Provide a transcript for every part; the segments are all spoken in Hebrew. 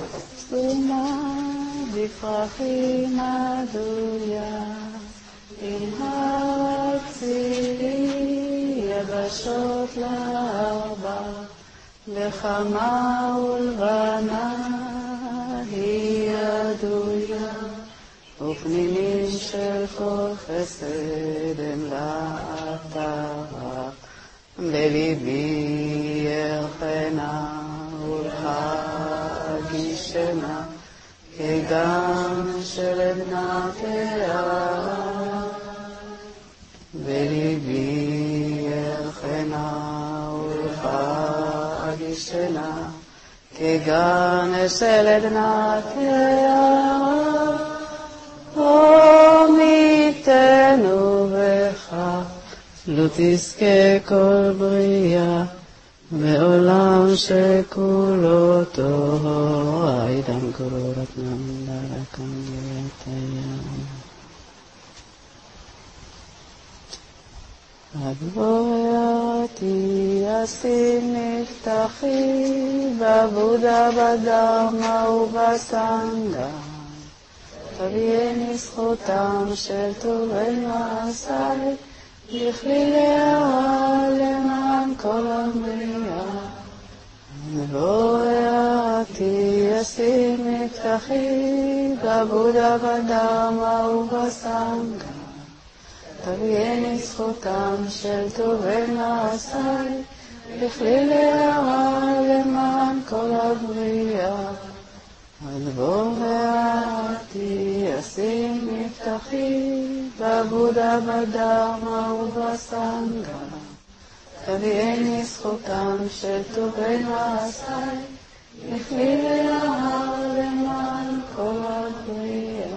סומה בפרחים עדויה, עם הצילי יבשות לארבע, לחמה ולבנה היא עדויה, ופנינים של כל חסד הם לעטרה, בליבי ירחנה ולהגישנה, כגן של עדנה תארה. בליבי ירחנה ולהגישנה, כגן של עדנה תארה. עמיתנו בך, לא תזכה כל בריאה, מעולם שכולו טוב, עידם כולו רתנם דרכם יתיה. הדבורתי אשים נפתחי, בבודה בדרמה ובסנגה, תביאני זכותם של טובי מעשי, לכלי להרע למען כל הבריאה. נבואתי אשים נפתחי, בבודה בדרמה ובסנגה, תביאני זכותם של טובי מעשי, לכלי להרע למען כל הבריאה. הדבורתי אשים נפתחי, בבודה בדרמה ובסנגה, תביאני זכותם של טובי מעשי, לכלי להרע למען כל הבריאה.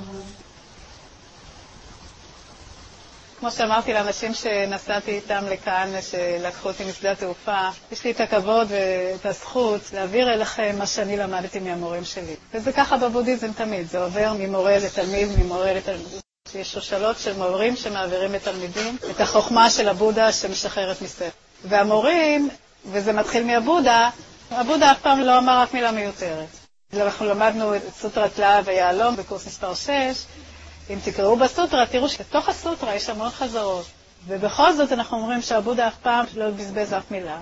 כמו שאמרתי לאנשים שנסעתי איתם לכאן, שלקחו אותי משדה התעופה, יש לי את הכבוד ואת הזכות להעביר אליכם מה שאני למדתי מהמורים שלי. וזה ככה בבודהיזם תמיד, זה עובר ממורה לתלמיד, ממורה לתלמיד. יש שושלות של מורים שמעבירים לתלמידים את החוכמה של הבודה שמשחררת מספר. והמורים, וזה מתחיל מהבודה, הבודה אף פעם לא אמר רק מילה מיותרת. אנחנו למדנו את סוטרת להב ויהלום בקורס מספר 6, אם תקראו בסוטרה, תראו שבתוך הסוטרה יש המון חזרות. ובכל זאת אנחנו אומרים שהבודה אף פעם לא בזבז אף מילה.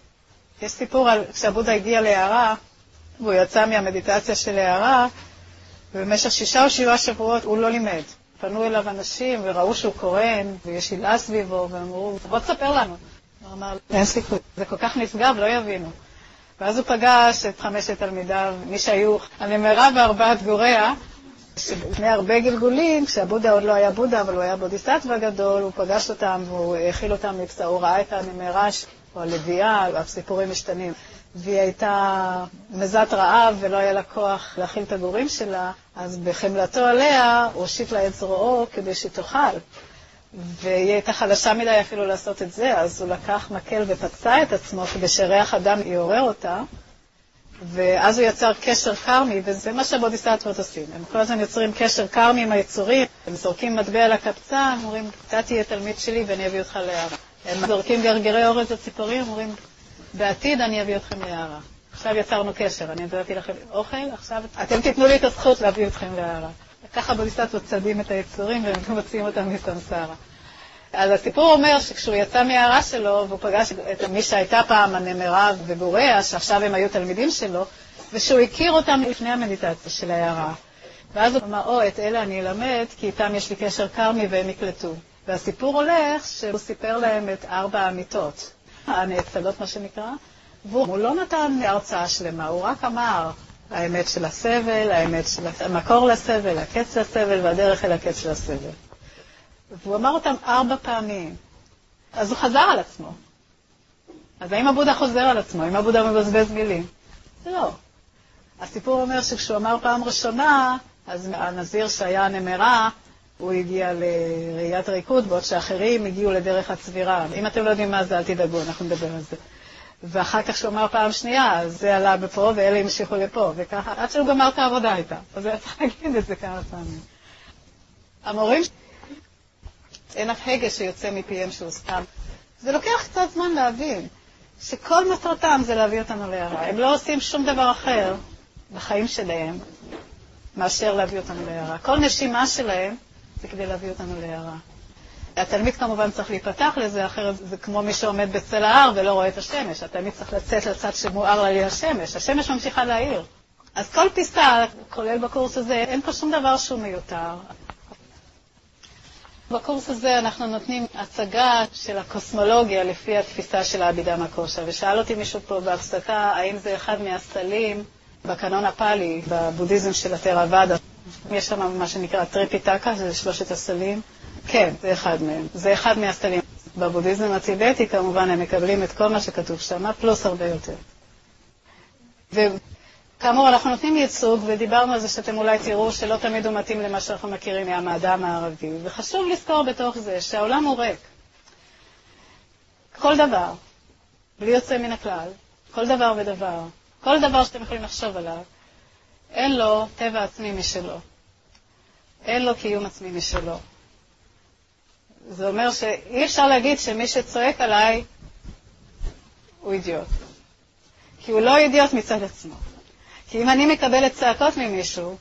יש סיפור על כשהבודה הגיע להערה, והוא יצא מהמדיטציה של להערה, ובמשך 6 או 7 שבועות הוא לא לימד. פנו אליו אנשים וראו שהוא קורן, ויש הילה סביבו, ואמרו, בוא תספר לנו. הוא אמר, אין סיכוי, זה כל כך נשגב, לא יבינו. ואז הוא פגש את 5 תלמידיו, מי שהיו הנמרה ו4 גוריה, לפני הרבה גלגולים, כשהבודה עוד לא היה בודה, אבל הוא היה בודיסטווה גדול, הוא פגש אותם והוא הכיל אותם מבצע, הוא ראה את הנמרה או הלוויה, הסיפורים משתנים. והיא הייתה מזת רעב ולא היה לה כוח להכיל את הגורים שלה, אז בחמלתו עליה הוא הושיט לה את זרועו כדי שתאכל. והיא הייתה חלשה מדי אפילו לעשות את זה, אז הוא לקח מקל ופצע את עצמו כדי שריח אדם יעורר אותה. ואז הוא יצר קשר קרמי, וזה מה שהבודיסטוות עושים. הם כל הזמן יוצרים קשר קרמי עם היצורים, הם זורקים מטבע לקפצה, הם אומרים, אתה תהיה תלמיד שלי ואני אביא אותך להערה. הם זורקים גרגרי אורז לציפורים, אומרים, בעתיד אני אביא אתכם להערה. עכשיו יצרנו קשר, אני אביא לכם אוכל, עכשיו אתם תיתנו לי את הזכות להביא אתכם להערה. ככה הבודיסטוות צדים את היצורים והם מוציאים אותם מסמסרה. אז הסיפור אומר שכשהוא יצא מהערה שלו, והוא פגש את מי שהייתה פעם הנמרה וגוריה, שעכשיו הם היו תלמידים שלו, ושהוא הכיר אותם לפני המדיטציה של הערה. ואז הוא אמר, את אלה אני אלמד, כי איתם יש לי קשר קרמי והם יקלטו. והסיפור הולך שהוא סיפר להם את 4 האמיתות, הנאצלות מה שנקרא, והוא לא נתן הרצאה שלמה, הוא רק אמר האמת של הסבל, האמת של המקור לסבל, הקץ לסבל והדרך אל הקץ של הסבל. והוא אמר אותם 4 פעמים. אז הוא חזר על עצמו. אז האם הבודה חוזר על עצמו? האם הבודה מבזבז מילים? לא. הסיפור אומר שכשהוא אמר פעם ראשונה, אז הנזיר שהיה נמרה, הוא הגיע לראיית ריקוד, בעוד שאחרים הגיעו לדרך הצבירה. אם אתם לא יודעים מה זה, אל תדאגו, אנחנו נדבר על זה. ואחר כך שהוא אמר פעם שנייה, אז זה עלה בפה ואלה המשיכו לפה, וככה, עד שהוא גמר את העבודה איתה. אז הוא צריך להגיד את זה כמה פעמים. המורים, אין אף הגה שיוצא מפיהם שהוא סתם. זה לוקח קצת זמן להבין שכל מטרתם זה להביא אותנו להערה. הם לא עושים שום דבר אחר בחיים שלהם, מאשר להביא אותנו להערה. כל נשימה שלהם זה כדי להביא אותנו להערה. התלמיד כמובן צריך להיפתח לזה, אחרת זה כמו מי שעומד בצל ההר ולא רואה את השמש. התלמיד צריך לצאת לצד שמואר עלי השמש. השמש ממשיכה להאיר. אז כל פיסה, כולל בקורס הזה, אין פה שום דבר שהוא מיותר. בקורס הזה אנחנו נותנים הצגה של הקוסמולוגיה לפי התפיסה של האבידמה קושה. ושאל אותי מישהו פה בהפסקה, האם זה אחד מהסלים בקנון הפאלי, בבודהיזם של התרוואדה. יש שם מה שנקרא טריפיטקה, זה 3 הסלים. כן, זה אחד מהם. זה אחד מהסלים. בבודהיזם הטיבטי כמובן הם מקבלים את כל מה שכתוב שם, פלוס הרבה יותר. וכאמור אנחנו נותנים ייצוג, ודיברנו על זה שאתם אולי תראו שלא תמיד הוא מתאים למה שאנחנו מכירים מהמדע המערבי. וחשוב לזכור בתוך זה שהעולם הוא ריק. כל דבר, בלי יוצא מן הכלל, כל דבר ודבר, כל דבר שאתם יכולים לחשוב עליו, אין לו טבע עצמי משלו. אין לו קיום עצמי משלו. זה אומר שאי אפשר להגיד שמי שצועק עליי הוא אידיוט. כי הוא לא אידיוט מצד עצמו. כי אם אני מקבלת צעקות ממישהו,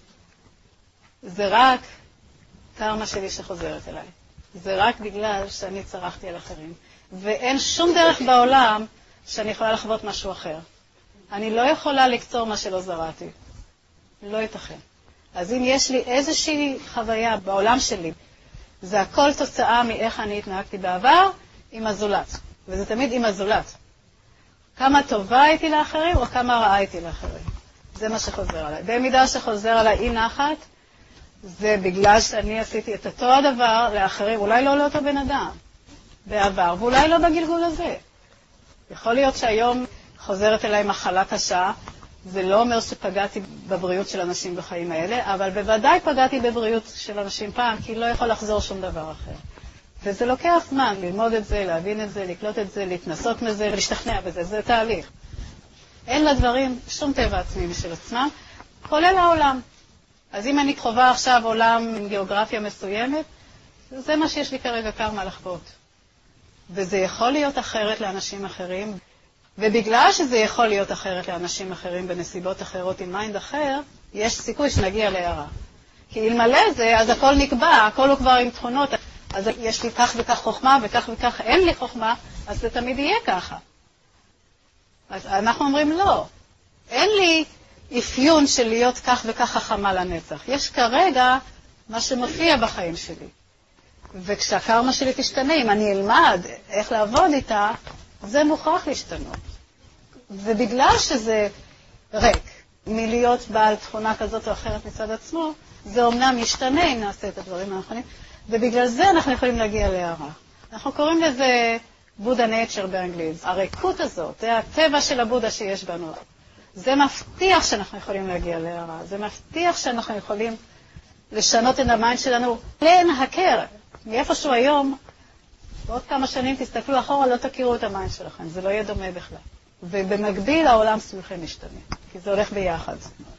זה רק קרמה שלי שחוזרת אליי. זה רק בגלל שאני צרחתי על אחרים. ואין שום דרך בעולם שאני יכולה לחוות משהו אחר. אני לא יכולה לקצור מה שלא זרעתי. לא ייתכן. אז אם יש לי איזושהי חוויה בעולם שלי, זה הכל תוצאה מאיך אני התנהגתי בעבר עם הזולת. וזה תמיד עם הזולת. כמה טובה הייתי לאחרים או כמה רעה הייתי לאחרים. זה מה שחוזר עליי. במידה שחוזר עליי אי נחת, זה בגלל שאני עשיתי את אותו הדבר לאחרים, אולי לא לאותו בן אדם בעבר, ואולי לא בגלגול הזה. יכול להיות שהיום חוזרת אליי מחלה קשה, זה לא אומר שפגעתי בבריאות של אנשים בחיים האלה, אבל בוודאי פגעתי בבריאות של אנשים פעם, כי לא יכול לחזור שום דבר אחר. וזה לוקח זמן ללמוד את זה, להבין את זה, לקלוט את זה, להתנסות מזה, להשתכנע בזה, זה תהליך. אין לדברים שום טבע עצמי משל עצמם, כולל העולם. אז אם אני חווה עכשיו עולם עם גיאוגרפיה מסוימת, זה מה שיש לי כרגע קרמה לחוות. וזה יכול להיות אחרת לאנשים אחרים, ובגלל שזה יכול להיות אחרת לאנשים אחרים בנסיבות אחרות עם מיינד אחר, יש סיכוי שנגיע להערה. כי אלמלא זה, אז הכל נקבע, הכל הוא כבר עם תכונות. אז יש לי כך וכך חוכמה, וכך וכך אין לי חוכמה, אז זה תמיד יהיה ככה. אז אנחנו אומרים לא. אין לי אפיון של להיות כך וכך חכמה לנצח. יש כרגע מה שמופיע בחיים שלי. וכשהקרמה שלי תשתנה, אם אני אלמד איך לעבוד איתה, זה מוכרח להשתנות. ובגלל שזה ריק, מלהיות בעל תכונה כזאת או אחרת מצד עצמו, זה אומנם משתנה אם נעשה את הדברים הנכונים, ובגלל זה אנחנו יכולים להגיע להערה. אנחנו קוראים לזה בודה נייצ'ר באנגלית. הריקות הזאת, זה הטבע של הבודה שיש בנו. זה מבטיח שאנחנו יכולים להגיע להערה. זה מבטיח שאנחנו יכולים לשנות את המיינד שלנו, להנהקר. מאיפשהו היום, בעוד כמה שנים תסתכלו אחורה, לא תכירו את המיינד שלכם. זה לא יהיה דומה בכלל. ובמקביל העולם סביבכם משתנה, כי זה הולך ביחד.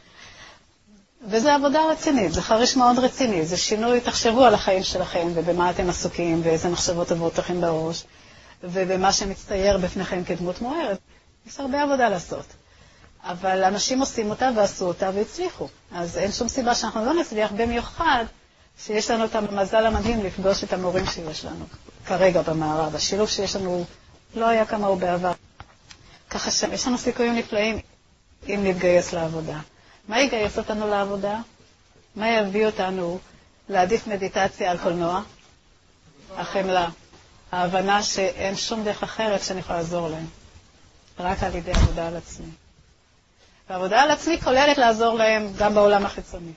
וזו עבודה רצינית, זה חריש מאוד רציני, זה שינוי, תחשבו על החיים שלכם ובמה אתם עסוקים ואיזה מחשבות עוברות לכם בראש ובמה שמצטייר בפניכם כדמות מוארת. יש הרבה עבודה לעשות. אבל אנשים עושים אותה ועשו אותה והצליחו. אז אין שום סיבה שאנחנו לא נצליח, במיוחד שיש לנו את המזל המדהים לפגוש את המורים שיש לנו כרגע במערב. השילוב שיש לנו לא היה כמוהו בעבר. ככה שיש לנו סיכויים נפלאים אם נתגייס לעבודה. מה יגייס אותנו לעבודה? מה יביא אותנו להעדיף מדיטציה על קולנוע? החמלה. ההבנה שאין שום דרך אחרת שאני יכולה לעזור להם. רק על ידי עבודה על עצמי. והעבודה על עצמי כוללת לעזור להם גם בעולם החיצוני.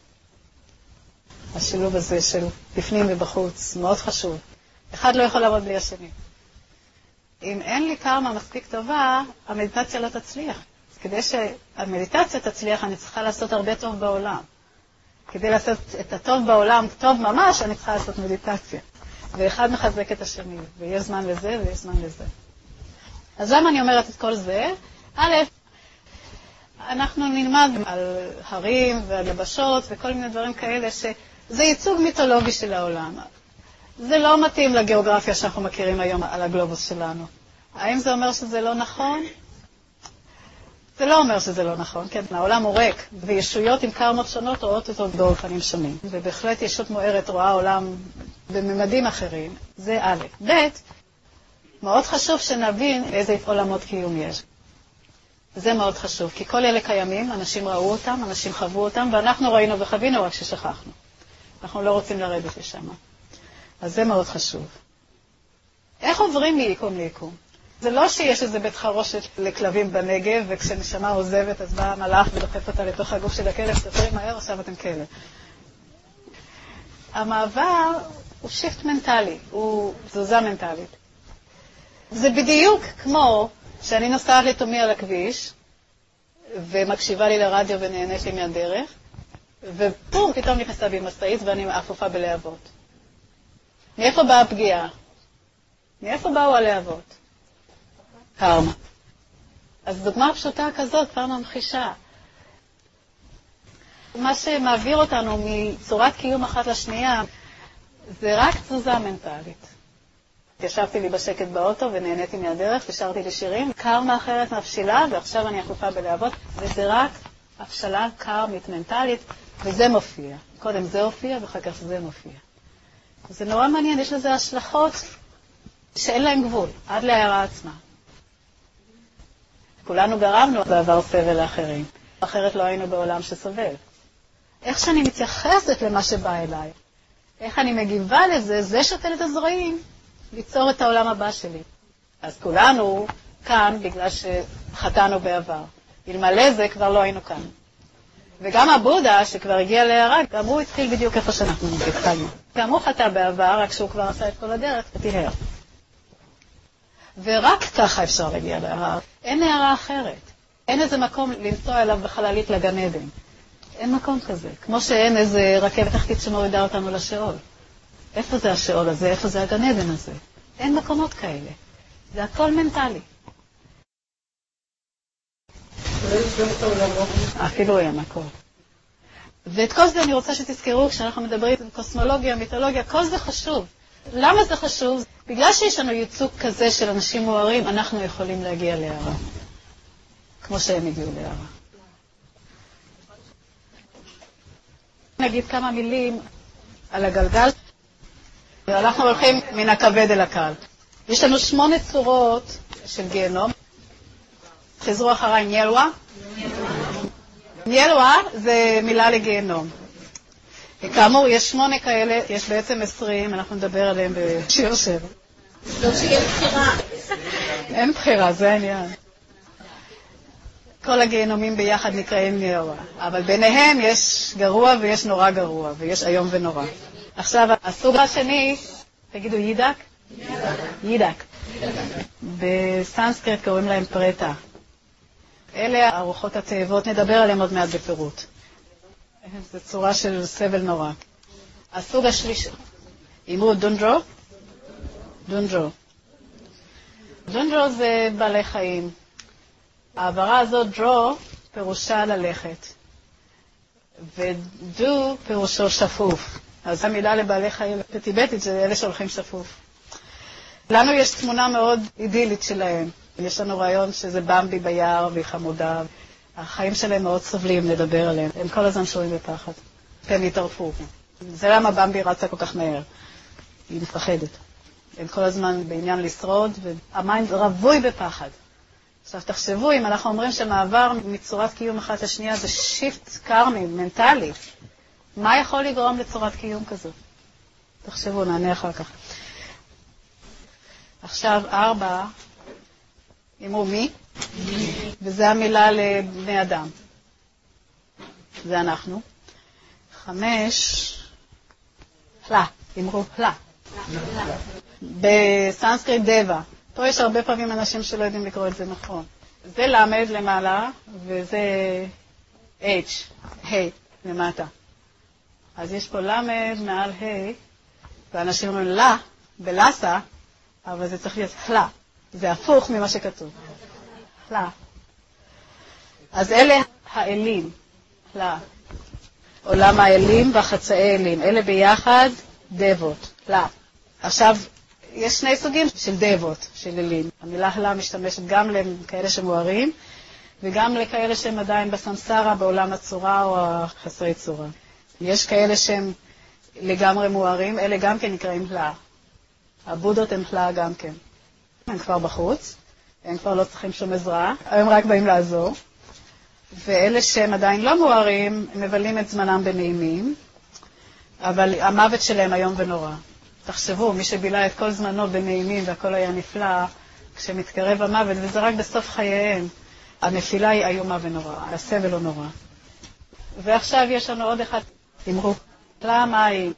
השילוב הזה של בפנים ובחוץ מאוד חשוב. אחד לא יכול לעבוד בלי השני. אם אין לי קרמה מספיק טובה, המדיטציה לא תצליח. כדי שהמדיטציה תצליח, אני צריכה לעשות הרבה טוב בעולם. כדי לעשות את הטוב בעולם, טוב ממש, אני צריכה לעשות מדיטציה. ואחד מחזק את השני, ויש זמן לזה ויש זמן לזה. אז למה אני אומרת את כל זה? א', אנחנו נלמד על הרים ועל יבשות וכל מיני דברים כאלה, שזה ייצוג מיתולוגי של העולם. זה לא מתאים לגיאוגרפיה שאנחנו מכירים היום על הגלובוס שלנו. האם זה אומר שזה לא נכון? זה לא אומר שזה לא נכון, כן? העולם הוא ריק, וישויות עם קרמות שונות רואות אותו באופנים שונים. ובהחלט ישות מוארת רואה עולם בממדים אחרים. זה א'. ב', מאוד חשוב שנבין איזה עולמות קיום יש. זה מאוד חשוב, כי כל אלה קיימים, אנשים ראו אותם, אנשים חוו אותם, ואנחנו ראינו וחווינו רק ששכחנו. אנחנו לא רוצים לרדת לשם. אז זה מאוד חשוב. איך עוברים מיקום ליקום? זה לא שיש איזה בית חרושת לכלבים בנגב, וכשנשמה עוזבת אז בא המלאך ודוחף אותה לתוך הגוף של הכלב, תפרים מהר, עכשיו אתם כלב. המעבר הוא שיפט מנטלי, הוא תזוזה מנטלית. זה בדיוק כמו שאני נוסעת לתומי על הכביש, ומקשיבה לי לרדיו ונהנית לי מהדרך, ופום, פתאום נכנסה בי משאית ואני אפופה בלהבות. מאיפה באה הפגיעה? מאיפה באו הלהבות? קרמה. אז דוגמה פשוטה כזאת כבר ממחישה. מה שמעביר אותנו מצורת קיום אחת לשנייה, זה רק תזוזה מנטלית. ישבתי לי בשקט באוטו ונהניתי מהדרך ושרתי לי שירים. קרמה אחרת מבשילה ועכשיו אני אפופה בלהבות, וזה רק הבשלה קרמית מנטלית, וזה מופיע. קודם זה הופיע ואחר כך זה מופיע. זה נורא מעניין, יש לזה השלכות שאין להן גבול, עד להערה עצמה. כולנו גרמנו בעבר סבל לאחרים, אחרת לא היינו בעולם שסובל. איך שאני מתייחסת למה שבא אליי, איך אני מגיבה לזה, זה שותל את הזרעים, ליצור את העולם הבא שלי. אז כולנו כאן בגלל שחטאנו בעבר. אלמלא זה כבר לא היינו כאן. וגם הבודה שכבר הגיע להערה, גם הוא התחיל בדיוק איפה שאנחנו התחלנו. גם הוא חטא בעבר, רק שהוא כבר עשה את כל הדרך וטיהר. ורק ככה אפשר להגיע להערה. אין הערה אחרת. אין איזה מקום לנסוע אליו בחללית לגן עדן. אין מקום כזה. כמו שאין איזה רכבת תחתית שמורידה אותנו לשאול. איפה זה השאול הזה? איפה זה הגן עדן הזה? אין מקומות כאלה. זה הכל מנטלי. אפילו אין הכל. ואת כל זה אני רוצה שתזכרו כשאנחנו מדברים על קוסמולוגיה, מיתולוגיה, כל זה חשוב. למה זה חשוב? בגלל שיש לנו ייצוג כזה של אנשים מוארים, אנחנו יכולים להגיע להערה. כמו שהם הגיעו להערה. נגיד כמה מילים על הגלגל. אנחנו הולכים מן הכבד אל הקל. יש לנו 8 צורות של גיהנום. חזרו אחריי, ניאלווה. ניאלווה זה מילה לגיהנום. כאמור, יש 8 כאלה, יש בעצם 20, אנחנו נדבר עליהם בשיר 7. לא שיהיה בחירה. אין בחירה, זה העניין. כל הגיהנומים ביחד נקראים ניאלווה, אבל ביניהם יש גרוע ויש נורא גרוע, ויש היום ונורא. עכשיו, הסוג השני, תגידו יידק? יידק. בסנסקריט קוראים להם פרטה. אלה ארוחות התאבות, נדבר עליהם עוד מעט בפירוט. זו צורה של סבל נורא. הסוג השלישי, אמרו דונדרו. דונדרו. דונדרו זה בעלי חיים. העברה הזאת, דרו, פירושה ללכת. ודו פירושו שפוף. אז המילה לבעלי חיים בטיבטית זה אלה שהולכים שפוף. לנו יש תמונה מאוד אידילית שלהם. יש לנו רעיון שזה במבי ביער והיא חמודה. החיים שלהם מאוד סובלים לדבר עליהם. הם כל הזמן שורים בפחד. הם יתערפו. זה למה במבי רצה כל כך מהר. היא מפחדת. הם כל הזמן בעניין לשרוד, והמיינד רווי בפחד. עכשיו תחשבו, אם אנחנו אומרים שמעבר מצורת קיום אחת לשנייה זה שיפט קרמי, מנטלי, מה יכול לגרום לצורת קיום כזאת? תחשבו, נענה אחר כך. עכשיו 4, אמרו מי? וזה המילה לבני אדם. זה אנחנו. 5, לה, אמרו לה. בסנסקריט דבה. פה יש הרבה פעמים אנשים שלא יודעים לקרוא את זה נכון. זה למד למעלה, וזה H, למטה. אז יש פה למד מעל ה', ואנשים אומרים לה, בלסה, אבל זה צריך להיות לה. זה הפוך ממה שכתוב. לה. אז אלה האלים, לה. עולם האלים והחצאי אלים. אלה ביחד דבות, לה. עכשיו, יש 2 סוגים של דבות, של אלים. המילה לה משתמשת גם לכאלה שמוארים, וגם לכאלה שהם עדיין בסמסרה, בעולם הצורה או החסרי צורה. יש כאלה שהם לגמרי מוארים, אלה גם כן נקראים פלאה. הבודות הם פלאה גם כן. הם כבר בחוץ, הם כבר לא צריכים שום עזרה, הם רק באים לעזור. ואלה שהם עדיין לא מוארים, הם מבלים את זמנם בנעימים, אבל המוות שלהם היום ונורא. תחשבו, מי שבילה את כל זמנו בנעימים והכל היה נפלא, כשמתקרב המוות, וזה רק בסוף חייהם, הנפילה היא איומה ונורא, הסבל הוא נורא. ועכשיו יש לנו עוד אחד, אמרו, למה היא?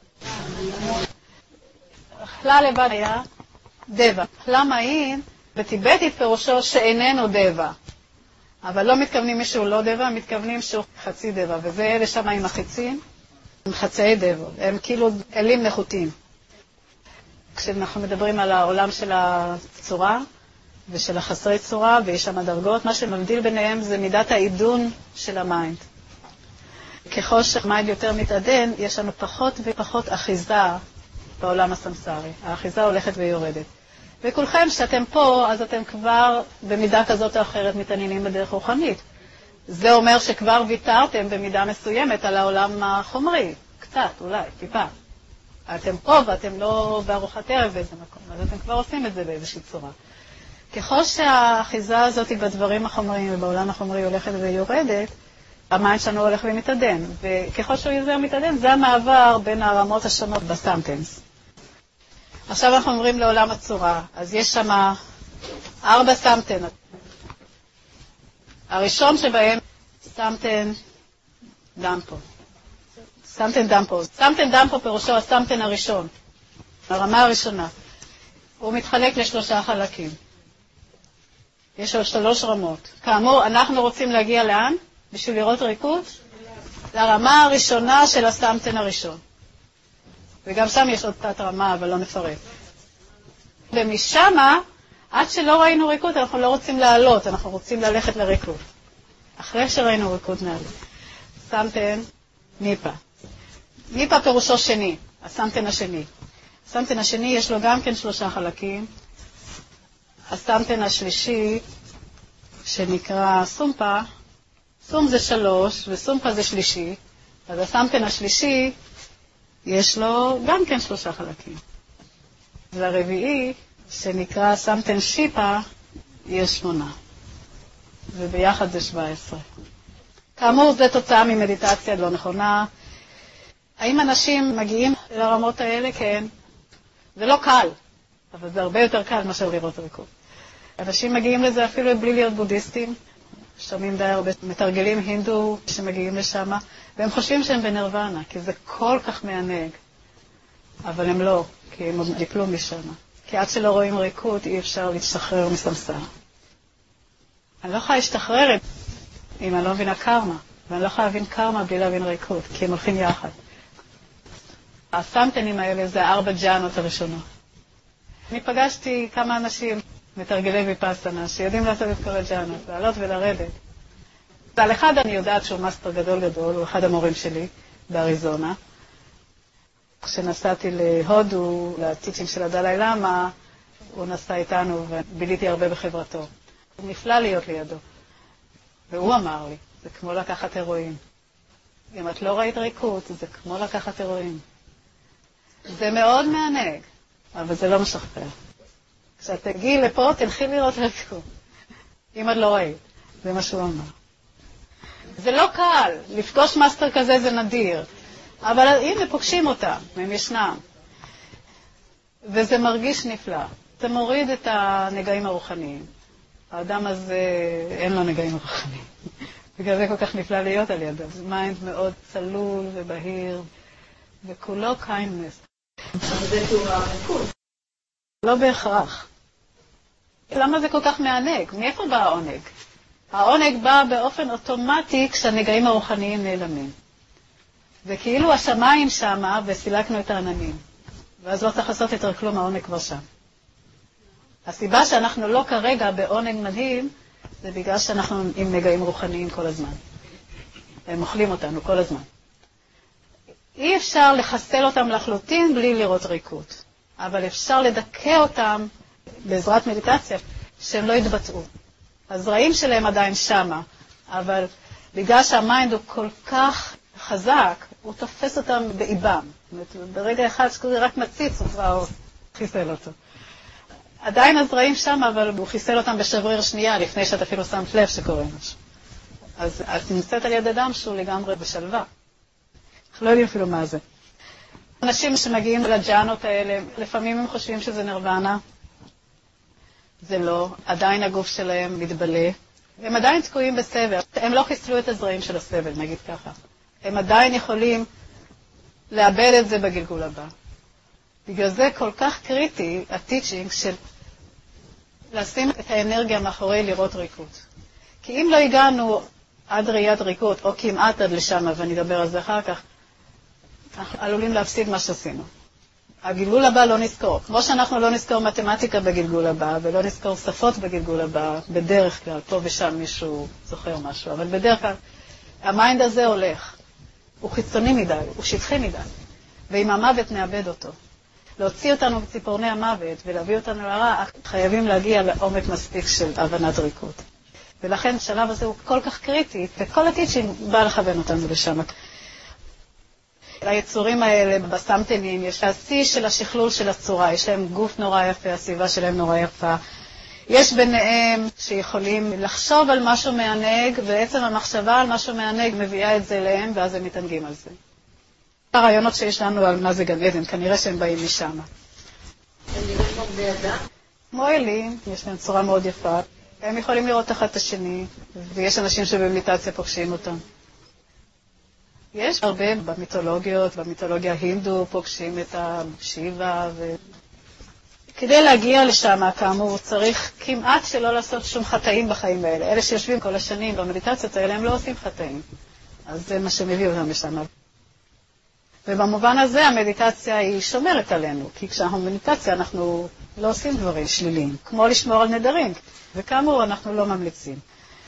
חלה לבד היה דבע. למה היא? בטיבטית פירושו שאיננו דבע. אבל לא מתכוונים מישהו לא דבע, מתכוונים שהוא חצי דבע. וזה אלה שם עם החיצים, עם חצאי דבע. הם כאילו אלים נחותים. כשאנחנו מדברים על העולם של הצורה ושל החסרי צורה, ויש שם דרגות, מה שמבדיל ביניהם זה מידת העידון של המיינד. ככל שהמיינד יותר מתעדן, יש לנו פחות ופחות אחיזה בעולם הסמסרי. האחיזה הולכת ויורדת. וכולכם שאתם פה, אז אתם כבר במידה כזאת או אחרת מתעניינים בדרך רוחנית. זה אומר שכבר ויתרתם במידה מסוימת על העולם החומרי. קצת, אולי, טיפה. אתם פה ואתם לא בארוחת ערב באיזה מקום, אז אתם כבר עושים את זה באיזושהי צורה. ככל שהאחיזה הזאת בדברים החומריים ובעולם החומרי הולכת ויורדת, המיינד שלנו הולך ומתעדן. וככל שהוא יותר מתעדן, זה המעבר בין הרמות השונות בסמטנס. עכשיו אנחנו אומרים לעולם הצורה, אז יש שם 4 סמטן. הראשון שבהם, סמטן דמפו. סמטן דמפו. סמטן דמפו פירושו הסמטן הראשון, הרמה הראשונה. הוא מתחלק ל3 חלקים. יש לו 3 רמות. כאמור, אנחנו רוצים להגיע לאן? בשביל לראות ריקוד? לרמה הראשונה של הסמטן הראשון. וגם שם יש עוד תת רמה, אבל לא נפרט. ומשם, עד שלא ראינו ריקוד, אנחנו לא רוצים לעלות, אנחנו רוצים ללכת לריקוד. אחרי שראינו ריקוד נעלה. סמטן ניפה. ניפה פירושו שני, הסמטן השני. הסמטן השני יש לו גם כן 3 חלקים. הסמטן השלישי, שנקרא סומפה, סום זה 3 וסומפה זה שלישי. אז הסמטן השלישי, יש לו גם כן 3 חלקים. והרביעי, שנקרא סמטן שיפה, יש 8. וביחד זה 17. כאמור, זה תוצאה ממדיטציה לא נכונה. האם אנשים מגיעים לרמות האלה? כן. זה לא קל, אבל זה הרבה יותר קל מאשר לראות ריקוד. אנשים מגיעים לזה אפילו בלי להיות בודהיסטים. שומעים די הרבה מתרגלים הינדו שמגיעים לשם, והם חושבים שהם בנרוונה, כי זה כל כך מענג. אבל הם לא, כי הם דיפלו משם. כי עד שלא רואים ריקוד, אי אפשר להשתחרר מסמסר. אני לא יכולה להשתחרר אם אני לא מבינה קרמה, ואני לא יכולה להבין קרמה בלי להבין ריקוד, כי הם הולכים יחד. הסמטנים האלה זה 4 ג'אנות הראשונות. אני פגשתי כמה אנשים, מתרגלי ויפאסנה, שיודעים לעשות את כל הג'אנות, לעלות ולרדת. על אחד אני יודעת שהוא מאסטר גדול, הוא אחד המורים שלי באריזונה. כשנסעתי להודו, לטיצ'ינג של הדלי למה, הוא נסע איתנו וביליתי הרבה בחברתו. הוא נפלא להיות לידו. והוא אמר לי, זה כמו לקחת הרואין. אם את לא ראית ריקוד, זה כמו לקחת הרואין. זה מאוד מענג, אבל זה לא משחרר. כשאת תגיעי לפה, תלכי לראות ריקוד. אם את לא ראית, זה מה שהוא אמר. זה לא קל, לפגוש מאסטר כזה זה נדיר. אבל הנה פוגשים אותם, הם ישנם. וזה מרגיש נפלא. זה מוריד את הנגעים הרוחניים. האדם הזה אין לו נגעים רוחניים. בגלל זה כל כך נפלא להיות על ידו. זה מיינד מאוד צלול ובהיר, וכולו קיינדנס. אבל זה שהוא הריקוד. לא בהכרח. למה זה כל כך מענג? מאיפה בא העונג? העונג בא באופן אוטומטי כשהנגעים הרוחניים נעלמים. וכאילו השמיים שמה וסילקנו את העננים. ואז לא צריך לעשות יותר כלום, העונג כבר שם. הסיבה שאנחנו לא כרגע בעונג מדהים, זה בגלל שאנחנו עם נגעים רוחניים כל הזמן. הם אוכלים אותנו כל הזמן. אי אפשר לחסל אותם לחלוטין בלי לראות ריקוד. אבל אפשר לדכא אותם בעזרת מדיטציה, שהם לא יתבטאו. הזרעים שלהם עדיין שמה, אבל בגלל שהמיינד הוא כל כך חזק, הוא תופס אותם באיבם. זאת אומרת, ברגע אחד שקורי רק מציץ, הוא כבר חיסל אותו. עדיין הזרעים שם, אבל הוא חיסל אותם בשבריר שנייה, לפני שאת אפילו שמת לב שקורה משהו. אז את נמצאת על יד אדם שהוא לגמרי בשלווה. אנחנו לא יודעים אפילו מה זה. אנשים שמגיעים לג'אנות האלה, לפעמים הם חושבים שזה נירוונה. זה לא, עדיין הגוף שלהם מתבלה. הם עדיין תקועים בסבל. הם לא חיסלו את הזרעים של הסבל, נגיד ככה. הם עדיין יכולים לאבד את זה בגלגול הבא. בגלל זה כל כך קריטי הטיצ'ינג של לשים את האנרגיה מאחורי לראות ריקות. כי אם לא הגענו עד ראיית ריקות, או כמעט עד לשם, ואני אדבר על זה אחר כך, אנחנו עלולים להפסיד מה שעשינו. הגלגול הבא לא נזכור. כמו שאנחנו לא נזכור מתמטיקה בגלגול הבא, ולא נזכור שפות בגלגול הבא, בדרך כלל, פה ושם מישהו זוכר משהו, אבל בדרך כלל, המיינד הזה הולך. הוא חיצוני מדי, הוא שטחי מדי, ועם המוות נאבד אותו. להוציא אותנו מציפורני המוות ולהביא אותנו לרע, חייבים להגיע לעומק מספיק של הבנת ריקות. ולכן השלב הזה הוא כל כך קריטי, וכל הטיצ'ינג בא לכוון אותנו לשם. היצורים האלה בסמטנים, יש השיא של השכלול של הצורה, יש להם גוף נורא יפה, הסביבה שלהם נורא יפה. יש ביניהם שיכולים לחשוב על משהו מענג, ועצם המחשבה על משהו מענג מביאה את זה להם, ואז הם מתענגים על זה. הרעיונות שיש לנו על מה זה גן עדן, כנראה שהם באים משם. הם נראים כמו בני אדם? כמו אלים, יש להם צורה מאוד יפה. הם יכולים לראות אחד את השני, ויש אנשים שבמדיטציה פוגשים אותם. יש הרבה במיתולוגיות, במיתולוגיה ההינדו פוגשים את השיבה, כדי להגיע לשם, כאמור, צריך כמעט שלא לעשות שום חטאים בחיים האלה. אלה שיושבים כל השנים במדיטציות האלה, הם לא עושים חטאים. אז זה מה שמביא אותם לשם. ובמובן הזה המדיטציה היא שומרת עלינו, כי כשאנחנו במדיטציה אנחנו לא עושים דברים שליליים, כמו לשמור על נדרים, וכאמור אנחנו לא ממליצים.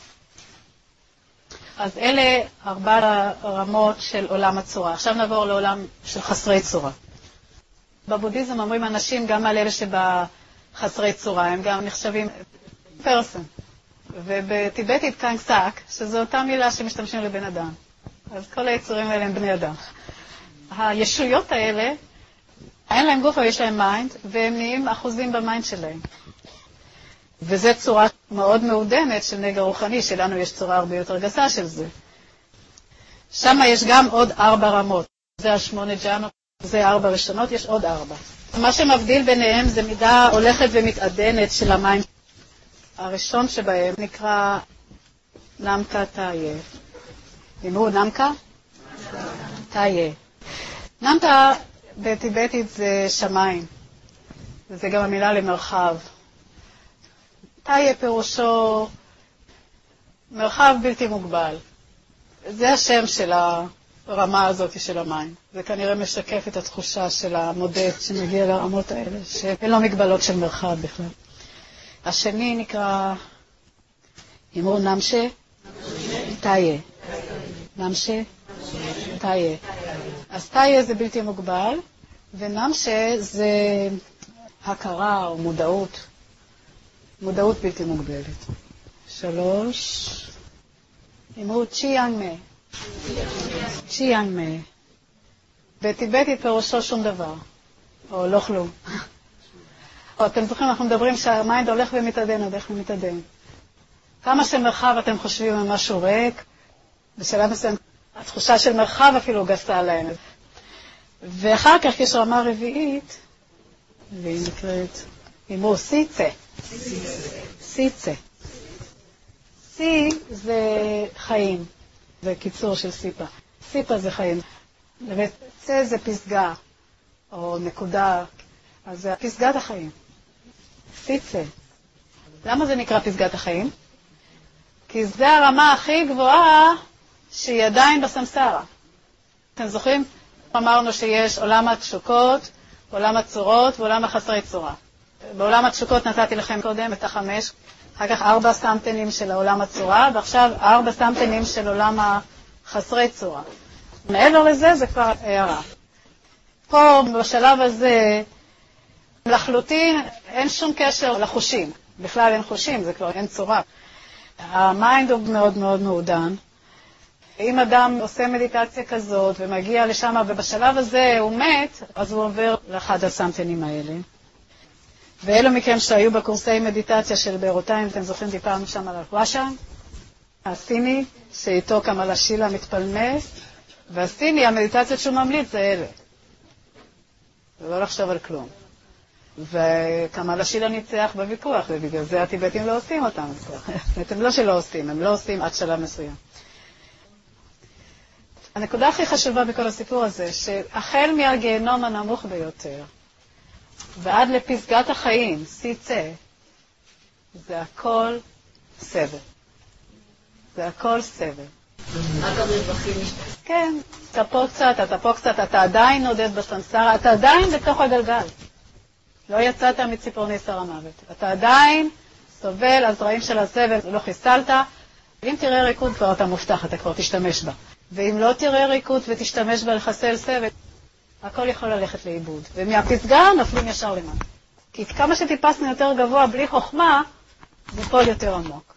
אז אלה 4 רמות של עולם הצורה. עכשיו נעבור לעולם של חסרי צורה. בבודהיזם אומרים אנשים גם על אלה שבחסרי צורה, הם גם נחשבים פרסון. ובטיבטית קאנג-סאק, שזו אותה מילה שמשתמשים לבן אדם. אז כל היצורים האלה הם בני אדם. הישויות האלה, אין להם גוף, אבל יש להם מיינד, והם נהיים אחוזים במיינד שלהם. וזו צורה מאוד מעודנת של נגע רוחני, שלנו יש צורה הרבה יותר גסה של זה. שם יש גם עוד 4 רמות. זה 8 ג'אנות, זה 4 ראשונות, יש עוד 4. מה שמבדיל ביניהם זה מידה הולכת ומתעדנת של המיינד. הראשון שבהם נקרא נמקה תאיה. אמרו נמקה? תאיה. נמקה בטיבטית זה שמיים, וזה גם המילה למרחב. תאיה פירושו מרחב בלתי מוגבל. זה השם של הרמה הזאת של המים. זה כנראה משקף את התחושה של המודד שמגיע לרמות האלה, שאין לו מגבלות של מרחב בכלל. השני נקרא, אמרו נמשה, תאיה. נמשה, תאיה. אז תאיה זה בלתי מוגבל, ונמשה זה הכרה או מודעות. מודעות בלתי מוגבלת. 3, אמרו צ'יאנג מה. צ'יאנג מה. בטיבטית פירושו שום דבר, או לא כלום. אתם זוכרים, אנחנו מדברים שהמיינד הולך ומתעדן, הולך ומתעדן. כמה שמרחב אתם חושבים על משהו ריק, בשלב מסוים התחושה של מרחב אפילו גסה להם. ואחר כך יש רמה רביעית, והיא נקראת, אמרו סיצה. סיצה. סי זה חיים, זה קיצור של סיפה. סיפה זה חיים. וצה זה פסגה, או נקודה, אז זה פסגת החיים. סיצה. למה זה נקרא פסגת החיים? כי זה הרמה הכי גבוהה שהיא עדיין בסמסרה. אתם זוכרים? אמרנו שיש עולם התשוקות, עולם הצורות ועולם החסרי צורה. בעולם התשוקות נתתי לכם קודם את 5, אחר כך 4 סמטנים של העולם הצורה, ועכשיו 4 סמטנים של עולם החסרי צורה. מעבר לזה זה כבר הערה. פה בשלב הזה לחלוטין אין שום קשר לחושים. בכלל אין חושים, זה כבר אין צורה. המיינד הוא מאוד מאוד מעודן. אם אדם עושה מדיטציה כזאת ומגיע לשם ובשלב הזה הוא מת, אז הוא עובר לאחד הסמטנים האלה. ואלו מכם שהיו בקורסי מדיטציה של בארותיים, אתם זוכרים, דיברנו שם על הוואשה, הסיני, שאיתו קמאלה שילה מתפלמס, והסיני, המדיטציות שהוא ממליץ זה אלה. ולא לחשוב על כלום. וקמאלה שילה ניצח בוויכוח, ובגלל זה הטיבטים לא עושים אותם. הם לא שלא עושים, הם לא עושים עד שלב מסוים. הנקודה הכי חשובה בכל הסיפור הזה, שהחל מהגיהנום הנמוך ביותר, ועד לפסגת החיים, סיצה, זה הכל סבל. זה הכל סבל. רק הרווחים משתתף. כן, אתה פה קצת, אתה עדיין נודד בסמסרה, אתה עדיין בתוך הגלגל. לא יצאת מציפורני שר המוות. אתה עדיין סובל, הזרעים של הסבל, לא חיסלת. אם תראה ריקוד כבר אתה מובטח, אתה כבר תשתמש בה. ואם לא תראה ריקוד ותשתמש בה לחסל סבל, הכל יכול ללכת לאיבוד. ומהפסגה נופלים ישר למטה. כי כמה שטיפסנו יותר גבוה בלי חוכמה, נפול יותר עמוק.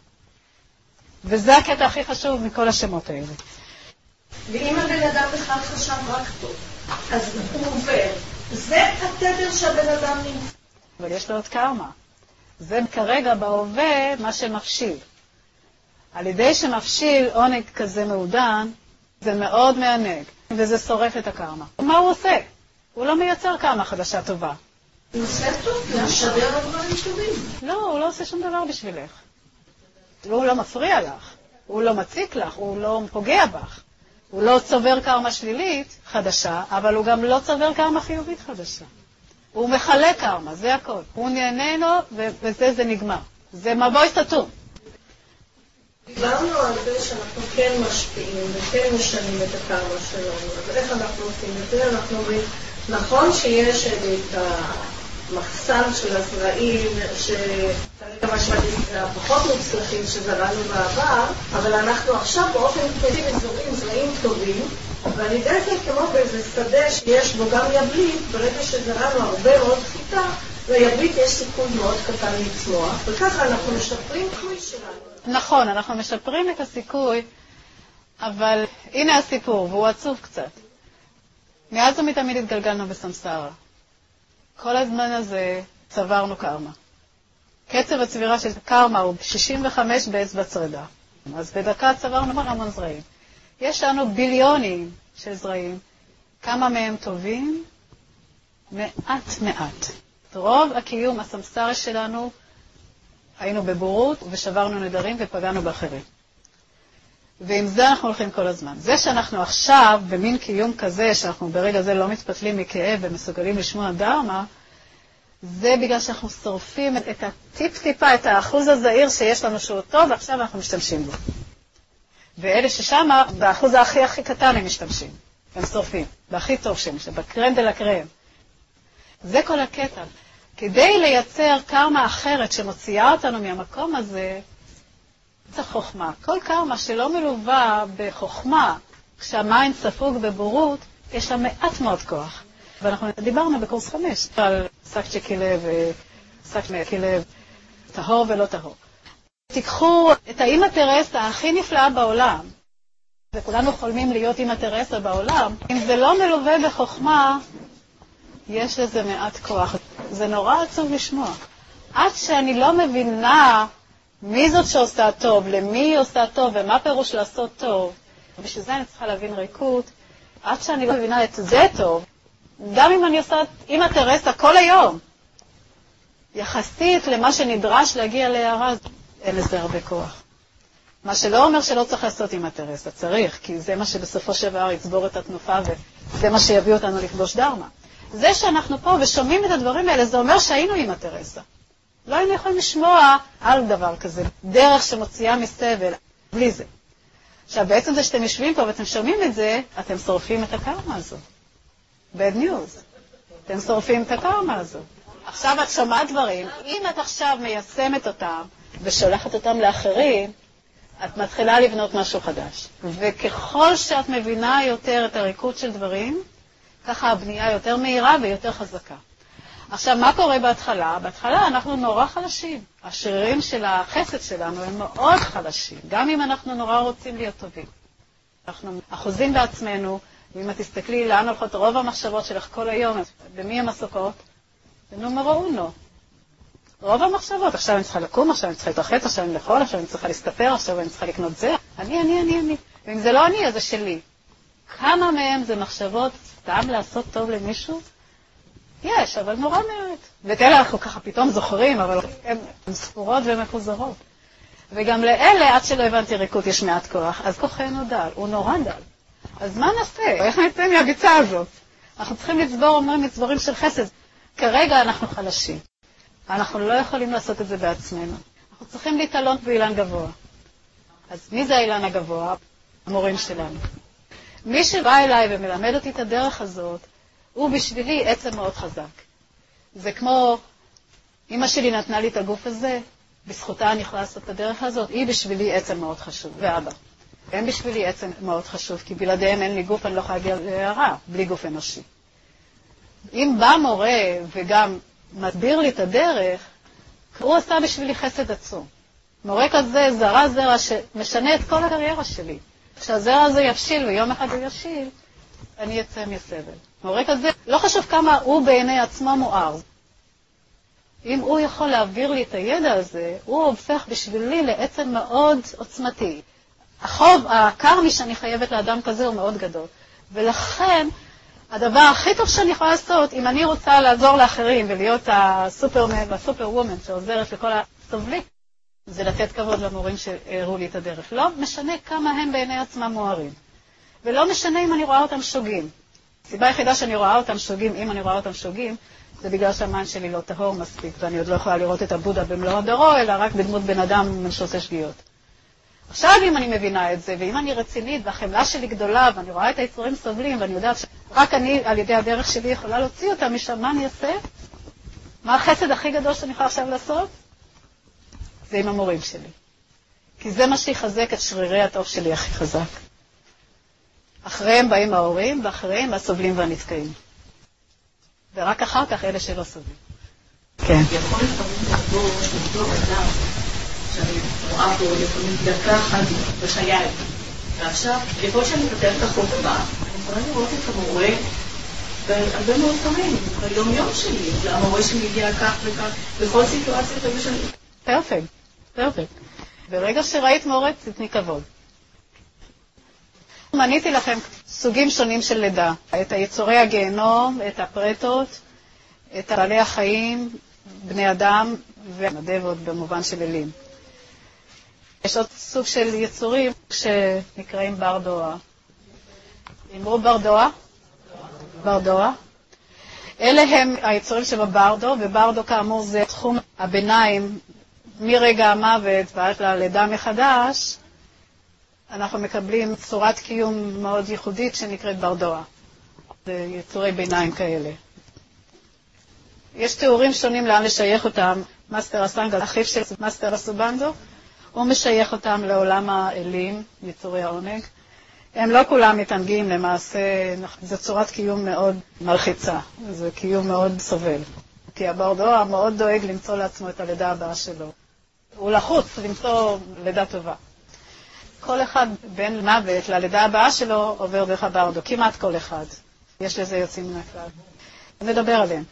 וזה הקטע הכי חשוב מכל השמות האלה. ואם הבן אדם בכלל חשב רק טוב, אז הוא עובר. זה התדר שהבן אדם נמצא. אבל יש לו עוד קרמה. זה כרגע בהווה מה שמפשיל. על ידי שמפשיל עונג כזה מעודן, זה מאוד מענג, וזה שורף את הקרמה. מה הוא עושה? הוא לא מייצר קרמה חדשה טובה. הוא עושה טוב, להשדר על דברים טובים. לא, הוא לא עושה שום דבר בשבילך. הוא לא מפריע לך, הוא לא מציק לך, הוא לא פוגע בך. הוא לא צובר קרמה שלילית חדשה, אבל הוא גם לא צובר קרמה חיובית חדשה. הוא מחלק קרמה, זה הכל. הוא נהנה לו, וזה זה נגמר. זה מבוי סתום. דיברנו על זה שאנחנו כן משפיעים וכן משנים את הקרמה שלנו. אז איך אנחנו עושים את זה? אנחנו אומרים, נכון שיש את המחסן של הזרעים, שכרגע משמעית הפחות מוצלחים שזרענו בעבר, אבל אנחנו עכשיו באופן כללי זורעים זרעים טובים, ועל ידי זה כמו באיזה שדה שיש בו גם יבלית, ברגע שזרענו הרבה מאוד חיטה, ליבלית יש סיכוי מאוד קטן לצמוח, וככה אנחנו משפרים סיכוי שלנו. נכון, אנחנו משפרים את הסיכוי, אבל הנה הסיפור, והוא עצוב קצת. מאז ומתמיד התגלגלנו בסמסרה. כל הזמן הזה צברנו קרמה. קצב הצבירה של קרמה הוא 65 באצבע צרידה. אז בדקה צברנו המון זרעים. יש לנו ביליונים של זרעים. כמה מהם טובים? מעט. רוב הקיום הסמסרי שלנו היינו בבורות ושברנו נדרים ופגענו באחרים. ועם זה אנחנו הולכים כל הזמן. זה שאנחנו עכשיו במין קיום כזה, שאנחנו ברגע זה לא מתפתלים מכאב ומסוגלים לשמוע דרמה, זה בגלל שאנחנו שורפים את הטיפ-טיפה, את האחוז הזעיר שיש לנו שהוא טוב, ועכשיו אנחנו משתמשים בו. ואלה ששם, באחוז הכי קטן הם משתמשים. הם שורפים. בהכי טוב שהם, בקרם דלה קרם. זה כל הקטע. כדי לייצר קרמה אחרת שמוציאה אותנו מהמקום הזה, צריך חוכמה. כל קרמה שלא מלווה בחוכמה, כשהמיינד ספוג בבורות, יש לה מעט מאוד כוח. ואנחנו דיברנו בקורס 5 על סקצ'י כלב, סקצ'י כלב, טהור ולא טהור. תיקחו את האמא תרסה הכי נפלאה בעולם, וכולנו חולמים להיות אמא תרסה בעולם, אם זה לא מלווה בחוכמה, יש לזה מעט כוח. זה נורא עצוב לשמוע. עד שאני לא מבינה מי זאת שעושה טוב, למי היא עושה טוב, ומה פירוש לעשות טוב, ובשביל זה אני צריכה להבין ריקות, עד שאני לא מבינה את זה טוב, גם אם אני עושה אמא תרסה כל היום, יחסית למה שנדרש להגיע להערה, אין לזה הרבה כוח. מה שלא אומר שלא צריך לעשות אמא תרסה, צריך, כי זה מה שבסופו של דבר יצבור את התנופה, וזה מה שיביא אותנו לפגוש דרמה. זה שאנחנו פה ושומעים את הדברים האלה, זה אומר שהיינו אמא תרסה. לא היינו יכולים לשמוע על דבר כזה, דרך שמוציאה מסבל, בלי זה. עכשיו, בעצם זה שאתם יושבים פה ואתם שומעים את זה, אתם שורפים את הקרמה הזו. bad news. אתם שורפים את הקרמה הזו. עכשיו את שומעת דברים, אם את עכשיו מיישמת אותם ושולחת אותם לאחרים, את מתחילה לבנות משהו חדש. וככל שאת מבינה יותר את הריקות של דברים, ככה הבנייה יותר מהירה ויותר חזקה. עכשיו, מה קורה בהתחלה? בהתחלה אנחנו נורא חלשים. השרירים של החסד שלנו הם מאוד חלשים, גם אם אנחנו נורא רוצים להיות טובים. אנחנו אחוזים בעצמנו, ואם את תסתכלי לאן הולכות רוב המחשבות שלך כל היום, במי הן עסוקות? בנומרו אונו. רוב המחשבות, עכשיו אני צריכה לקום, עכשיו אני צריכה להתרחץ, עכשיו אני לאכול, עכשיו אני צריכה להסתפר, עכשיו אני צריכה לקנות זה. אני. ואם זה לא אני, אז זה שלי. כמה מהם זה מחשבות סתם לעשות טוב למישהו? יש, אבל נורא מעט. ואת אלה אנחנו ככה פתאום זוכרים, אבל הן ספורות ומפוזרות. וגם לאלה, עד שלא הבנתי ריקות, יש מעט כוח, אז כוחנו דל, הוא נורא דל. אז מה נעשה? איך נצא מהביצה הזאת? אנחנו צריכים לצבור, אומרים, מצבורים של חסד. כרגע אנחנו חלשים. אנחנו לא יכולים לעשות את זה בעצמנו. אנחנו צריכים להתעלות באילן גבוה. אז מי זה האילן הגבוה? המורים שלנו. מי שבא אליי ומלמד אותי את הדרך הזאת, הוא בשבילי עצם מאוד חזק. זה כמו, אמא שלי נתנה לי את הגוף הזה, בזכותה אני יכולה לעשות את הדרך הזאת, היא בשבילי עצם מאוד חשוב, ואבא. הם בשבילי עצם מאוד חשוב, כי בלעדיהם אין לי גוף, אני לא יכולה להגיע להערה, בלי גוף אנושי. אם בא מורה וגם מסביר לי את הדרך, הוא עשה בשבילי חסד עצום. מורה כזה זרע שמשנה את כל הקריירה שלי. כשהזרע הזה יבשיל ויום אחד הוא יבשיל, אני אצא מסבל. מורה כזה, לא חשוב כמה הוא בעיני עצמו מואר. אם הוא יכול להעביר לי את הידע הזה, הוא הופך בשבילי לעצם מאוד עוצמתי. החוב, הקרמי שאני חייבת לאדם כזה הוא מאוד גדול. ולכן, הדבר הכי טוב שאני יכולה לעשות, אם אני רוצה לעזור לאחרים ולהיות הסופרמן והסופר-וומן שעוזרת לכל הסובלים, זה לתת כבוד למורים שהראו לי את הדרך. לא משנה כמה הם בעיני עצמם מוארים. ולא משנה אם אני רואה אותם שוגים. הסיבה היחידה שאני רואה אותם שוגים, אם אני רואה אותם שוגים, זה בגלל שהמן שלי לא טהור מספיק, ואני עוד לא יכולה לראות את הבודה במלוא הדרו, אלא רק בדמות בן אדם שעושה שגיאות. עכשיו אם אני מבינה את זה, ואם אני רצינית, והחמלה שלי גדולה, ואני רואה את היצורים סובלים, ואני יודעת שרק אני על ידי הדרך שלי יכולה להוציא אותם משם, מה אני אעשה? מה החסד הכי גדול שאני יכולה עכשיו לעשות? זה עם המורים שלי. כי זה מה שיחזק את שרירי הטוב שלי הכי חזק. אחריהם באים ההורים, ואחריהם הסובלים והנתקעים. ורק אחר כך אלה שלא סובלים. כן. יכול לפעמים לבדוק אדם שאני רואה פה לפעמים דקה אחת בחיי. ועכשיו, ככל שאני פותח את החוכמה, אני יכולה לראות את המורה בהרבה מאוד פעמים, ביום יום שלי, המורה שלי הגיע כך וכך, בכל סיטואציה תמיד שאני... פרפקט. ברגע שראית מורה, תתני כבוד. מניתי לכם סוגים שונים של לידה. את היצורי הגיהנום, את הפרטות, את בעלי החיים, בני אדם והמדבות במובן של אלים. יש עוד סוג של יצורים שנקראים ברדוע. אמרו ברדוע? ברדוע. אלה הם היצורים שבברדו, וברדו כאמור זה תחום הביניים מרגע המוות ועד ללידה מחדש. אנחנו מקבלים צורת קיום מאוד ייחודית שנקראת ברדוע. זה יצורי ביניים כאלה. יש תיאורים שונים לאן לשייך אותם. מאסטר הסנגל, אחיו של מאסטר הסובנדו, הוא משייך אותם לעולם האלים, יצורי העונג. הם לא כולם מתענגים למעשה, זו צורת קיום מאוד מלחיצה, זה קיום מאוד סובל. כי הברדוע מאוד דואג למצוא לעצמו את הלידה הבאה שלו. הוא לחוץ למצוא לידה טובה. כל אחד בין מוות ללידה הבאה שלו עובר דרך הברדו, כמעט כל אחד. יש לזה יוצאים מן הכלל. נדבר עליהם.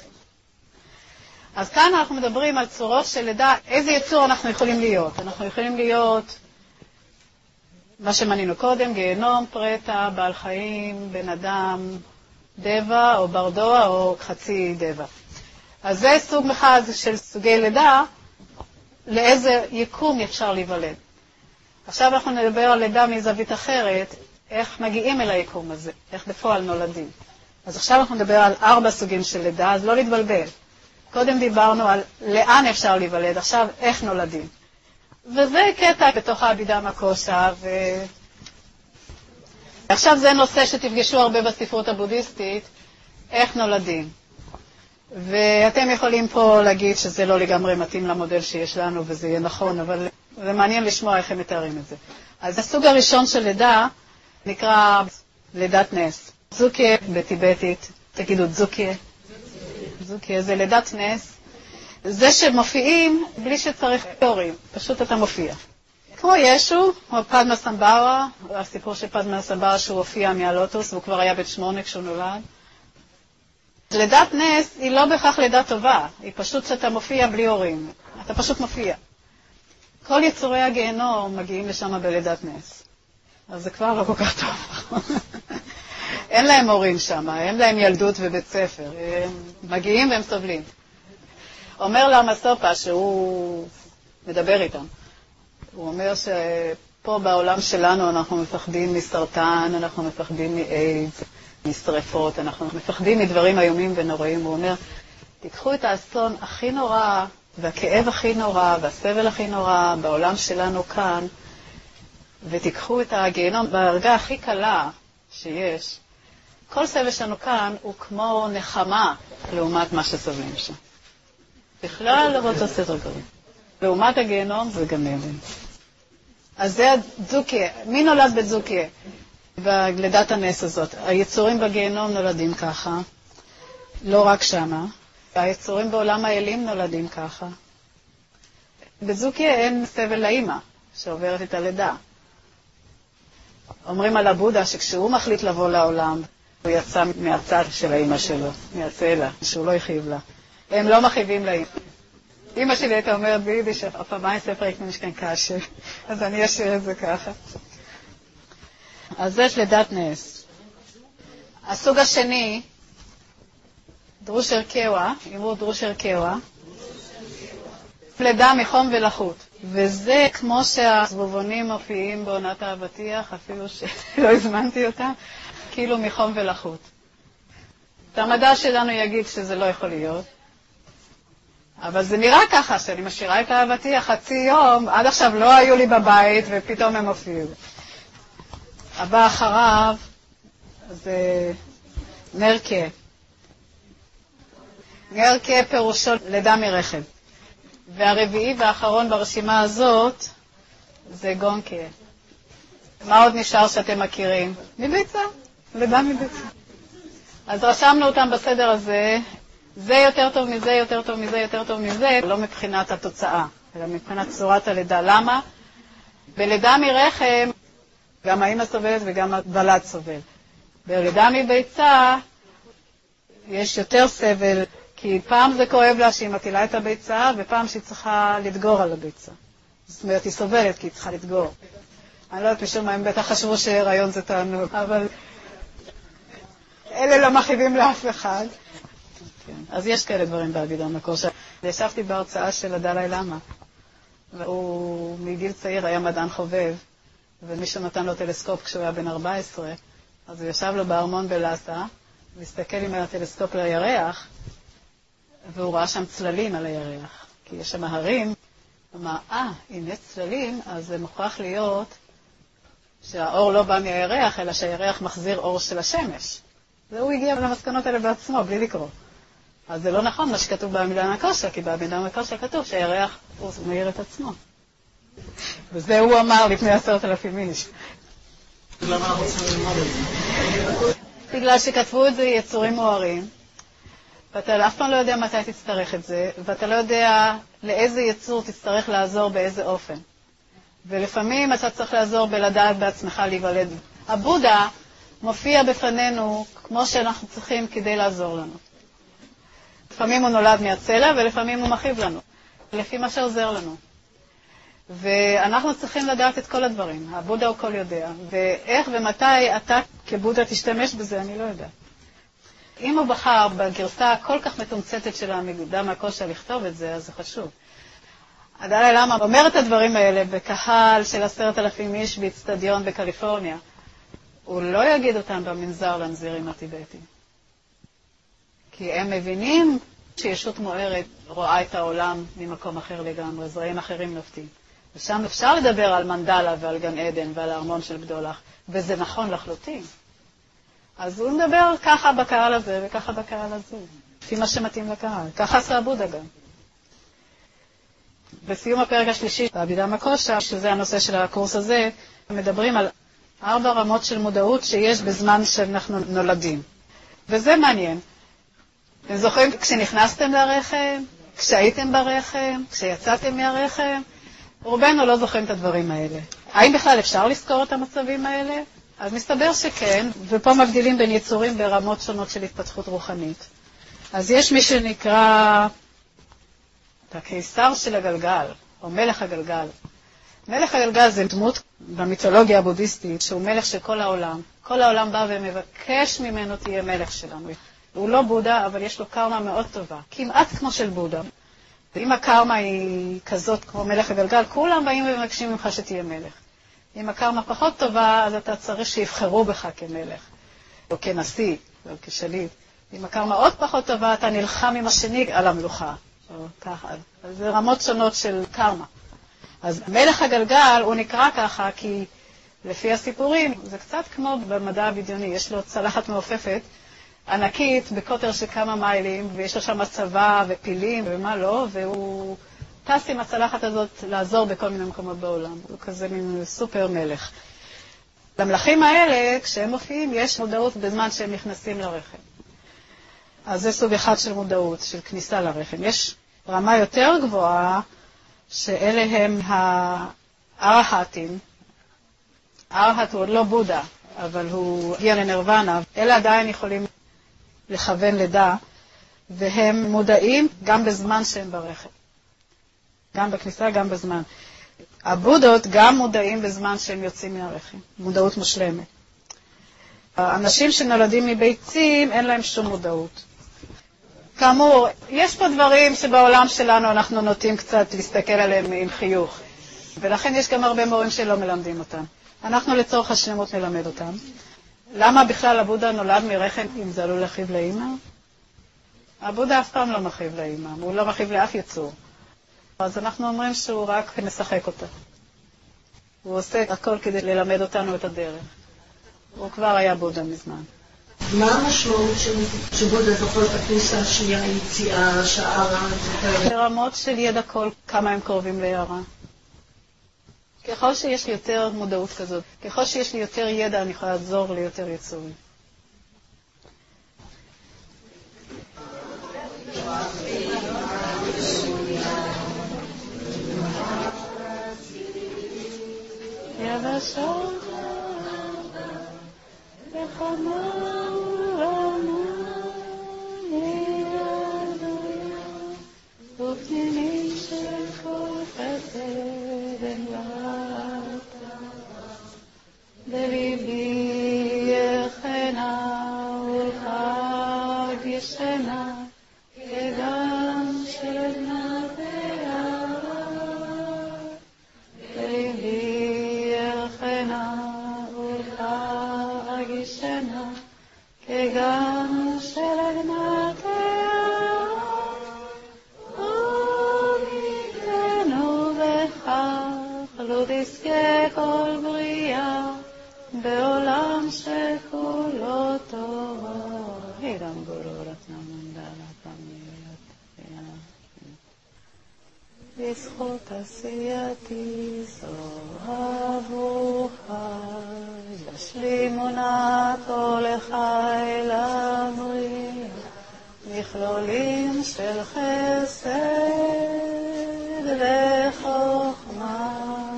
אז כאן אנחנו מדברים על צורות של לידה, איזה יצור אנחנו יכולים להיות. אנחנו יכולים להיות מה שמנינו קודם, גיהנום, פרטה, בעל חיים, בן אדם, דבע או ברדוע או חצי דבע. אז זה סוג אחד של סוגי לידה, לאיזה יקום אפשר להיוולד. עכשיו אנחנו נדבר על לידה מזווית אחרת, איך מגיעים אל היקום הזה, איך בפועל נולדים. אז עכשיו אנחנו נדבר על 4 סוגים של לידה, אז לא להתבלבל. קודם דיברנו על לאן אפשר להיוולד, עכשיו איך נולדים. וזה קטע בתוך העבידה מקושה, עכשיו זה נושא שתפגשו הרבה בספרות הבודהיסטית, איך נולדים. ואתם יכולים פה להגיד שזה לא לגמרי מתאים למודל שיש לנו, וזה יהיה נכון, אבל זה מעניין לשמוע איך הם מתארים את זה. אז הסוג הראשון של לידה נקרא לידת נס. זוקיה בטיבטית, תגידו זוקיה. זוקיה זה לידת נס. זה שמופיעים בלי שצריך תיאורים, פשוט אתה מופיע. כמו ישו, או פדמה סמבאווה, הסיפור של פדמה סמבאווה שהוא הופיע מהלוטוס, והוא כבר היה בן 8 כשהוא נולד. לידת נס היא לא בהכרח לידה טובה, היא פשוט שאתה מופיע בלי הורים. אתה פשוט מופיע. כל יצורי הגיהנום מגיעים לשם בלידת נס. אז זה כבר לא כל כך טוב. אין להם הורים שם, אין להם ילדות ובית ספר. הם מגיעים והם סובלים. אומר למה סופה שהוא מדבר איתם. הוא אומר שפה בעולם שלנו אנחנו מפחדים מסרטן, אנחנו מפחדים מאיידס, משרפות, אנחנו מפחדים מדברים איומים ונוראים. הוא אומר, תיקחו את האסון הכי נורא, והכאב הכי נורא, והסבל הכי נורא בעולם שלנו כאן, ותיקחו את הגיהנום בהרגה הכי קלה שיש. כל סבל שלנו כאן הוא כמו נחמה לעומת מה שסובלים שם. בכלל לא באותו סדר גודל. לעומת הגיהנום זה גן עדן. אז זה הזוקיה. מי נולד בזוקיה? בלידת הנס הזאת. היצורים בגיהנום נולדים ככה. לא רק שמה. היצורים בעולם האלים נולדים ככה. בזוקיה אין סבל לאמא שעוברת את הלידה. אומרים על הבודה שכשהוא מחליט לבוא לעולם, הוא יצא מהצד של האמא שלו, מהצלע, שהוא לא יחיב לה. הם לא מחיבים לאמא. אמא שלי הייתה אומרת ביידיש, הפעמיים ספר יקנו משכן קשה, אז אני אשאיר את זה ככה. אז יש לידת נס. הסוג השני, דרושר קווה, אמרו דרושר קווה, לידה מחום ולחות. וזה כמו שהזבובונים מופיעים בעונת האבטיח, אפילו שלא הזמנתי אותם, כאילו מחום ולחות. המדע שלנו יגיד שזה לא יכול להיות, אבל זה נראה ככה, שאני משאירה את האבטיח חצי יום, עד עכשיו לא היו לי בבית ופתאום הם הופיעו. הבא אחריו זה נרקה. נרקה פירושו לידה מרחם. והרביעי והאחרון ברשימה הזאת זה גונקה. מה עוד נשאר שאתם מכירים? מביצה, לידה מביצה. אז רשמנו אותם בסדר הזה, זה יותר טוב מזה, יותר טוב מזה, יותר טוב מזה, לא מבחינת התוצאה, אלא מבחינת צורת הלידה. למה? בלידה מרחם, גם האמא סובלת וגם הבלד סובל. בלידה מביצה, יש יותר סבל, כי פעם זה כואב לה שהיא מטילה את הביצה, ופעם שהיא צריכה לדגור על הביצה. זאת אומרת, היא סובלת כי היא צריכה לדגור. אני לא יודעת משום מה, הם בטח חשבו שהיריון זה תענוג, אבל אלה לא מכאיבים לאף אחד. אז יש כאלה דברים באבידן מקושה. ישבתי בהרצאה של הדלאי למה, והוא מגיל צעיר היה מדען חובב, ומישהו נתן לו טלסקופ כשהוא היה בן 14, אז הוא ישב לו בארמון בלאסה, והסתכל עם הטלסקופ לירח, והוא ראה שם צללים על הירח, כי יש שם הרים. הוא אמר, אם יש צללים, אז זה מוכרח להיות שהאור לא בא מהירח, אלא שהירח מחזיר אור של השמש. והוא הגיע למסקנות האלה בעצמו, בלי לקרוא. אז זה לא נכון מה שכתוב בעמידן הקושר, כי בעמידן הקושר כתוב שהירח הוא מאיר את עצמו. וזה הוא אמר לפני 10,000 איש. למה אנחנו צריכים ללמוד את זה? בגלל שכתבו את זה יצורים מוארים, ואתה אף פעם לא יודע מתי תצטרך את זה, ואתה לא יודע לאיזה יצור תצטרך לעזור באיזה אופן. ולפעמים אתה צריך לעזור בלדעת בעצמך להיוולד. הבודה מופיע בפנינו כמו שאנחנו צריכים כדי לעזור לנו. לפעמים הוא נולד מהצלע ולפעמים הוא מכאיב לנו, לפי מה שעוזר לנו. ואנחנו צריכים לדעת את כל הדברים. הבודה הוא כל יודע. ואיך ומתי אתה כבודה תשתמש בזה, אני לא יודע. אם הוא בחר בגרסה הכל כך מתומצתת של העמידה מהקושר לכתוב את זה, אז זה חשוב. הדלאי למה אומר את הדברים האלה בקהל של 10,000 איש באצטדיון בקליפורניה, הוא לא יגיד אותם במנזר לנזירים הטיבטים. כי הם מבינים שישות מוארת רואה את העולם ממקום אחר לגמרי, זרעים אחרים נופתים. ושם אפשר לדבר על מנדלה ועל גן עדן ועל הארמון של בדולח, וזה נכון לחלוטין. אז הוא מדבר ככה בקהל הזה וככה בקהל הזה, לפי מה שמתאים לקהל. ככה עשה הבודה גם. בסיום הפרק השלישי, בעבידה מקושה, שזה הנושא של הקורס הזה, מדברים על 4 רמות של מודעות שיש בזמן שאנחנו נולדים. וזה מעניין. אתם זוכרים כשנכנסתם לרחם, כשהייתם ברחם, כשיצאתם מהרחם? רובנו לא זוכרים את הדברים האלה. האם בכלל אפשר לזכור את המצבים האלה? אז מסתבר שכן, ופה מבדילים בין יצורים ברמות שונות של התפתחות רוחנית. אז יש מי שנקרא את הקיסר של הגלגל, או מלך הגלגל. מלך הגלגל זה דמות במיתולוגיה הבודהיסטית, שהוא מלך של כל העולם. כל העולם בא ומבקש ממנו תהיה מלך שלנו. הוא לא בודה, אבל יש לו קרמה מאוד טובה, כמעט כמו של בודה. ואם הקרמה היא כזאת כמו מלך הגלגל, כולם באים ומבקשים ממך שתהיה מלך. אם הקרמה פחות טובה, אז אתה צריך שיבחרו בך כמלך, או כנשיא, או כשליט. אם הקרמה עוד פחות טובה, אתה נלחם עם השני על המלוכה. או ככה. אז זה רמות שונות של קרמה. אז מלך הגלגל הוא נקרא ככה כי לפי הסיפורים זה קצת כמו במדע הבדיוני, יש לו צלחת מעופפת ענקית בקוטר של כמה מיילים, ויש לו שם צבא ופילים ומה לא, והוא טס עם הצלחת הזאת לעזור בכל מיני מקומות בעולם. הוא כזה מין סופר מלך. למלכים האלה, כשהם מופיעים, יש מודעות בזמן שהם נכנסים לרחם. אז זה סוג אחד של מודעות, של כניסה לרחם. יש רמה יותר גבוהה, שאלה הם הארהטים. הארהט הוא עוד לא בודה, אבל הוא הגיע לנירוונה. אלה עדיין יכולים לכוון לידה, והם מודעים גם בזמן שהם ברחם. גם בכניסה, גם בזמן. הבודות גם מודעים בזמן שהם יוצאים מהרחם. מודעות מושלמת. האנשים שנולדים מביצים, אין להם שום מודעות. כאמור, יש פה דברים שבעולם שלנו אנחנו נוטים קצת להסתכל עליהם עם חיוך. ולכן יש גם הרבה מורים שלא מלמדים אותם. אנחנו לצורך השלמות נלמד אותם. למה בכלל הבודה נולד מרחם אם זה עלול להכאיב לאמא? הבודה אף פעם לא מכאיב לאמא, הוא לא מכאיב לאף יצור. אז אנחנו אומרים שהוא רק משחק אותה. הוא עושה הכל כדי ללמד אותנו את הדרך. הוא כבר היה בודה מזמן. מה המשמעות שבודה זוכר את הכניסה השנייה, היציאה, שערה? ברמות של ידע כל כמה הם קרובים להערה. ככל שיש לי יותר מודעות כזאת, ככל שיש לי יותר ידע, אני יכולה לעזור ליותר יצורים. יבשה ופנינים של כל חסד אמרת בליבי יחנה ולחג ישנה כגם של עדנת הערה בליבי יחנה ולחג ישנה כגם של עדנת לא תזכה כל בריאה בעולם שכולו תורה. הידם גולות נמנדלת המייתיה בזכות עשייתי זו עבורך ישלימו נא כל חי לבריאה מכלולים של חסד וחוכמה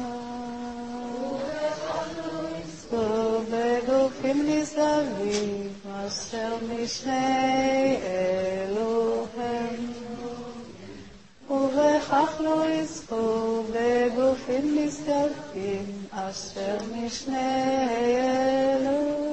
ובגופים נשגבים אשר משני אלוהם ובכך לא יזכו בגופים נשגבים אשר משני אלוהם